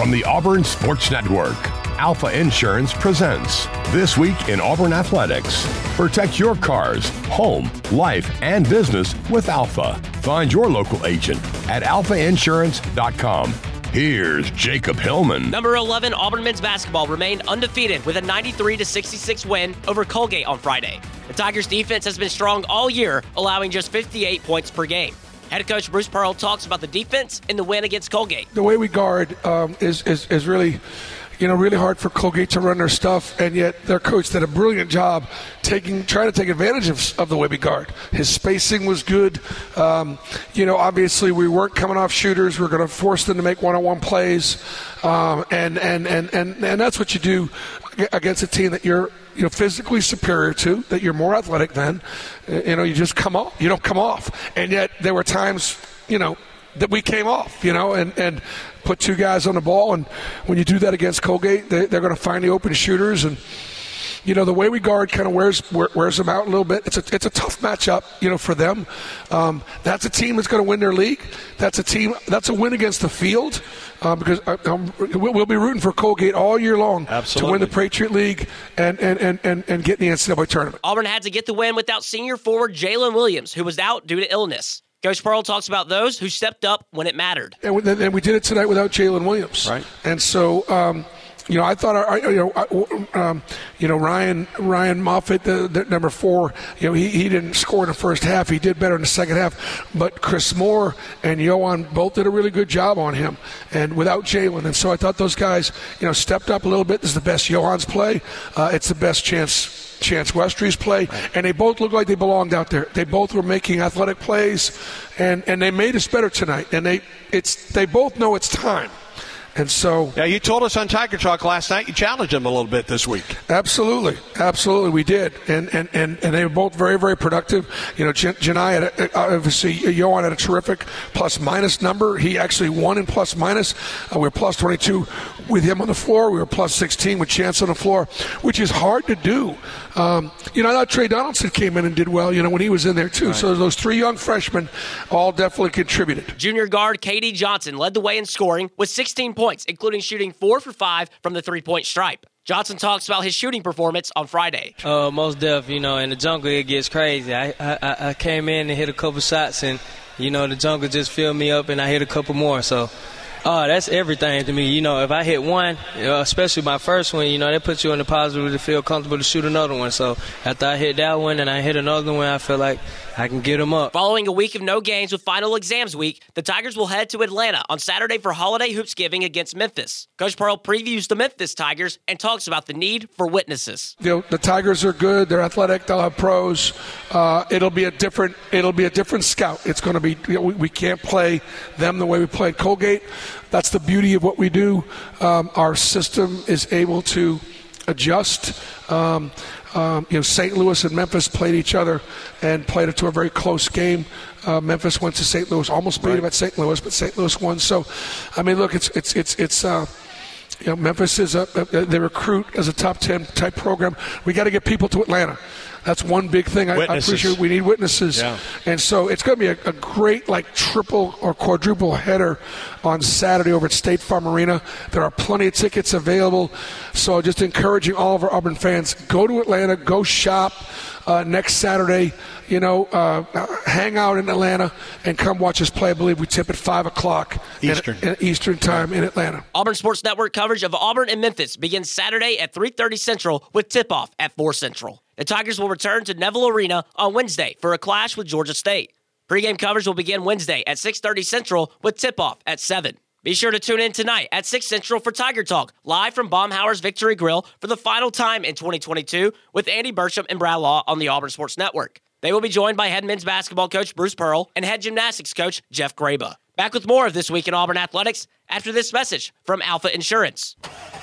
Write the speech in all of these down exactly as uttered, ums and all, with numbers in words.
on the Auburn Sports Network. Alpha Insurance presents This Week in Auburn Athletics. Protect your cars, home, life, and business with Alpha. Find your local agent at alpha insurance dot com. Here's Jacob Hillman. Number eleven Auburn men's basketball remained undefeated with a ninety-three to sixty-six win over Colgate on Friday. The Tigers' defense has been strong all year, allowing just fifty-eight points per game. Head coach Bruce Pearl talks about the defense in the win against Colgate. The way we guard um, is, is is really, you know, really hard for Colgate to run their stuff, and yet their coach did a brilliant job taking, trying to take advantage of, of the way we guard. His spacing was good. Um, you know, obviously we weren't coming off shooters. We we're going to force them to make one-on-one plays, um, and, and, and, and, and that's what you do against a team that you're, you know, physically superior to, that you're more athletic than. You know, you just come off. You don't come off. And yet there were times, you know, that we came off, you know, and, and put two guys on the ball. And when you do that against Colgate, they, they're going to find the open shooters. And, you know, the way we guard kind of wears wears them out a little bit. It's a it's a tough matchup, you know, for them. Um, that's a team that's going to win their league. That's a team. That's a win against the field uh, because I, um, we'll be rooting for Colgate all year long. Absolutely. To win the Patriot League and and, and, and and get in the N C double A tournament. Auburn had to get the win without senior forward Jalen Williams, who was out due to illness. Coach Pearl talks about those who stepped up when it mattered. And we, and we did it tonight without Jalen Williams. Right. And so, um, you know, I thought, our, you know, um, you know, Ryan Ryan Moffitt, the, the number four, you know, he, he didn't score in the first half. He did better in the second half. But Chris Moore and Yohan both did a really good job on him, and without Jalen. And so I thought those guys, you know, stepped up a little bit. This is the best Yohan's play. Uh, it's the best chance. Chance Westry's play, and they both looked like they belonged out there. They both were making athletic plays, and, and they made us better tonight. And they it's they both know it's time. And so, yeah, you told us on Tiger Talk last night you challenged them a little bit this week. Absolutely, absolutely, we did, and and, and, and they were both very very productive. You know, Janai had a, obviously Yohan had a terrific plus minus number. He actually won in plus minus. Uh, we were plus twenty-two with him on the floor. We were plus sixteen with Chance on the floor, which is hard to do. Um, you know, I thought Trey Donaldson came in and did well. You know, when he was in there too. Right. So those three young freshmen all definitely contributed. Junior guard K D Johnson led the way in scoring with sixteen points, including shooting four for five from the three-point stripe. Johnson talks about his shooting performance on Friday. Uh, most def, you know, in the jungle it gets crazy. I, I I came in and hit a couple shots, and you know the jungle just filled me up, and I hit a couple more. So. Oh, that's everything to me. You know, if I hit one, you know, especially my first one, you know, that puts you in the positive to feel comfortable to shoot another one. So after I hit that one and I hit another one, I feel like I can get them up. Following a week of no games with final exams week, the Tigers will head to Atlanta on Saturday for Holiday Hoopsgiving against Memphis. Coach Pearl previews the Memphis Tigers and talks about the need for witnesses. You know, the Tigers are good. They're athletic. They'll have pros. Uh, it'll be a different. It'll be a different scout. It's going to be. You know, we, we can't play them the way we played Colgate. That's the beauty of what we do. Um, our system is able to adjust. Um, um, you know, Saint Louis and Memphis played each other and played it to a very close game. Uh, Memphis went to Saint Louis, almost beat right. them at Saint Louis, but Saint Louis won. So, I mean, look, it's it's it's it's. Uh, you know, Memphis is a they recruit as a top ten type program. We got to get people to Atlanta. That's one big thing. I, I appreciate. We need witnesses, yeah. And so it's going to be a, a great, like triple or quadruple header on Saturday over at State Farm Arena. There are plenty of tickets available. So just encouraging all of our Auburn fans, go to Atlanta, go shop uh, next Saturday. You know, uh, hang out in Atlanta and come watch us play. I believe we tip at five o'clock Eastern in, in Eastern time in Atlanta. Auburn Sports Network coverage of Auburn and Memphis begins Saturday at three thirty Central with tip-off at four Central. The Tigers will return to Neville Arena on Wednesday for a clash with Georgia State. Pre-game coverage will begin Wednesday at six thirty Central with tip-off at seven. Be sure to tune in tonight at six Central for Tiger Talk, live from Baumhauer's Victory Grill for the final time in twenty twenty-two with Andy Burcham and Brad Law on the Auburn Sports Network. They will be joined by head men's basketball coach Bruce Pearl and head gymnastics coach Jeff Graba. Back with more of This Week in Auburn Athletics after this message from Alpha Insurance.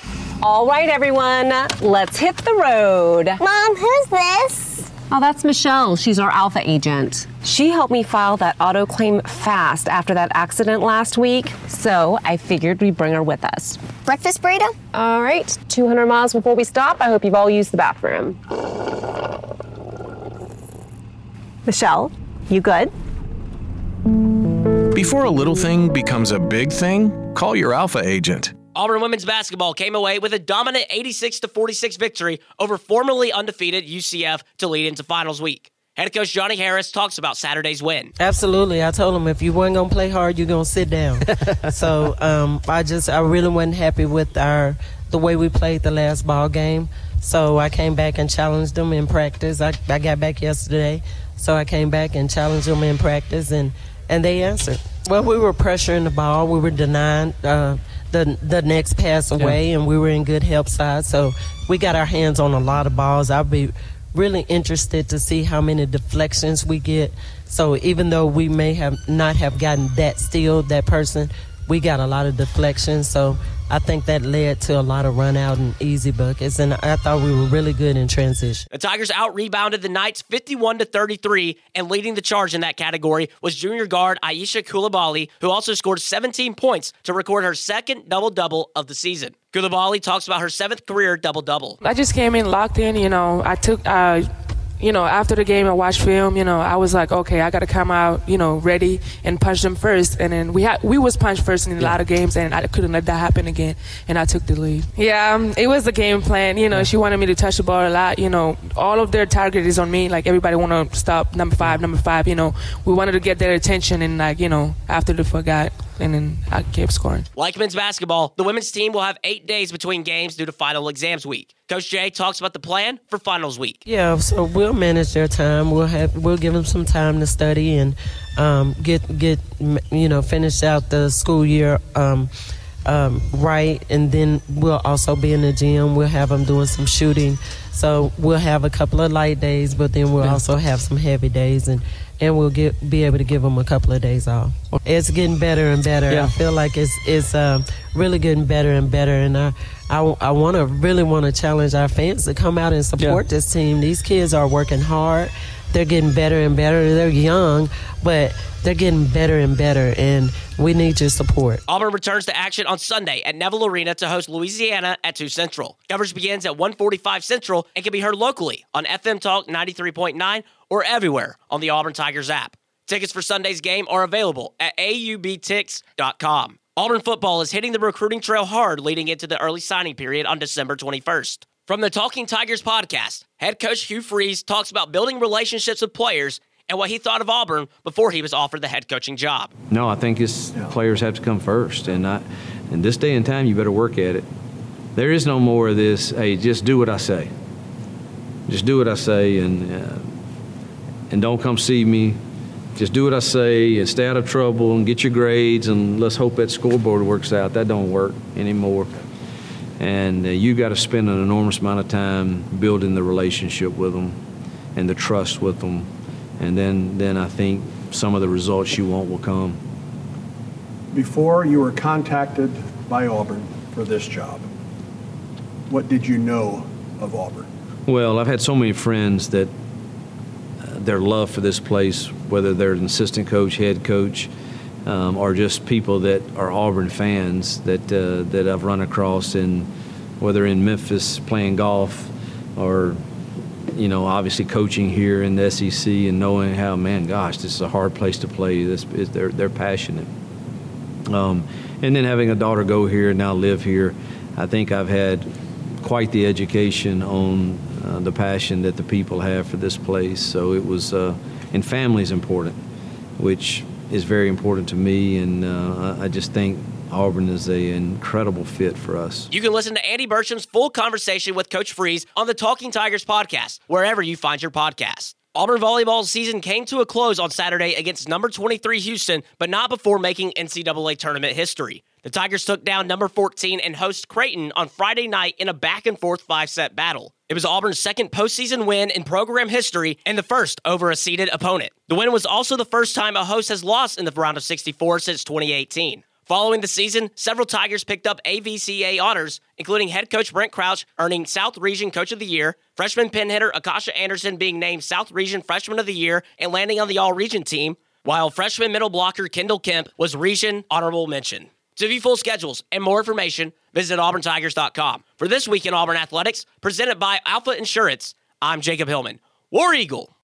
All right, everyone, let's hit the road. Mom, who's this? Oh, that's Michelle. She's our Alpha agent. She helped me file that auto claim fast after that accident last week, so I figured we'd bring her with us. Breakfast burrito? All right, two hundred miles before we stop. I hope you've all used the bathroom. Michelle, you good? Before a little thing becomes a big thing, call your Alpha agent. Auburn women's basketball came away with a dominant eighty-six to forty-six victory over formerly undefeated U C F to lead into finals week. Head coach Johnny Harris talks about Saturday's win. Absolutely. I told him if you weren't going to play hard, you're going to sit down. so um, I just I really wasn't happy with our the way we played the last ball game. So I came back and challenged them in practice. I, I got back yesterday, so I came back and challenged them in practice, and, and they answered. Well, we were pressuring the ball. We were denying uh, the the next pass away, yeah. and we were in good help side. So we got our hands on a lot of balls. I'll be really interested to see how many deflections we get. So even though we may have not have gotten that steal, that person, we got a lot of deflections. So I think that led to a lot of run out and easy buckets, and I thought we were really good in transition. The Tigers out-rebounded the Knights fifty-one to thirty-three, and leading the charge in that category was junior guard Aisha Coulibaly, who also scored seventeen points to record her second double-double of the season. Coulibaly talks about her seventh career double-double. I just came in locked in, you know. I took, uh, you know, after the game I watched film, you know, I was like, okay, I got to come out, you know, ready and punch them first. And then we had we was punched first in a lot of games, and I couldn't let that happen again, and I took the lead. Yeah, um, it was the game plan. You know, she wanted me to touch the ball a lot. You know, all of their target is on me. Like, everybody want to stop number five, number five. You know, we wanted to get their attention, and, like, you know, after they forgot, and then I kept scoring. Like men's basketball, the women's team will have eight days between games due to final exams week. Coach Jay talks about the plan for finals week. Yeah, so we'll manage their time. We'll have we'll give them some time to study and um, get get you know finish out the school year um, um, right, and then we'll also be in the gym. We'll have them doing some shooting. So we'll have a couple of light days, but then we'll yeah. also have some heavy days, and. And we'll get, be able to give them a couple of days off. It's getting better and better. Yeah. I feel like it's it's uh, really getting better and better. And I I, I want to really want to challenge our fans to come out and support yeah. this team. These kids are working hard. They're getting better and better. They're young, but they're getting better and better, and we need your support. Auburn returns to action on Sunday at Neville Arena to host Louisiana at two Central. Coverage begins at one forty-five Central and can be heard locally on F M Talk ninety-three point nine or everywhere on the Auburn Tigers app. Tickets for Sunday's game are available at A U B tix dot com. Auburn football is hitting the recruiting trail hard leading into the early signing period on December twenty-first. From the Talking Tigers podcast, head coach Hugh Freeze talks about building relationships with players and what he thought of Auburn before he was offered the head coaching job. No, I think his players have to come first, and I, in this day and time, you better work at it. There is no more of this, hey, just do what I say. Just do what I say, and uh, and don't come see me. Just do what I say and stay out of trouble and get your grades, and let's hope that scoreboard works out. That don't work anymore. And uh, you got to spend an enormous amount of time building the relationship with them and the trust with them. And then, then I think some of the results you want will come. Before you were contacted by Auburn for this job, what did you know of Auburn? Well, I've had so many friends that uh, their love for this place, whether they're an assistant coach, head coach, um, or just people that are Auburn fans that uh, that I've run across, in whether in Memphis playing golf or, you know, obviously coaching here in the S E C and knowing how, man, gosh, this is a hard place to play. This is, they're they're passionate. Um, and then having a daughter go here and now live here, I think I've had quite the education on uh, the passion that the people have for this place. So it was, uh, and family is important, which is very important to me, and uh, I just think Auburn is an incredible fit for us. You can listen to Andy Burcham's full conversation with Coach Freeze on the Talking Tigers podcast, wherever you find your podcast. Auburn volleyball's season came to a close on Saturday against number twenty-three Houston, but not before making N C double A tournament history. The Tigers took down number fourteen and host Creighton on Friday night in a back-and-forth five-set battle. It was Auburn's second postseason win in program history and the first over a seeded opponent. The win was also the first time a host has lost in the round of sixty-four since twenty eighteen. Following the season, several Tigers picked up A V C A honors, including head coach Brent Crouch earning South Region Coach of the Year, freshman pin hitter Akasha Anderson being named South Region Freshman of the Year and landing on the All-Region team, while freshman middle blocker Kendall Kemp was Region Honorable Mention. To view full schedules and more information, visit auburn tigers dot com. For This Week in Auburn Athletics, presented by Alpha Insurance, I'm Jacob Hillman. War Eagle!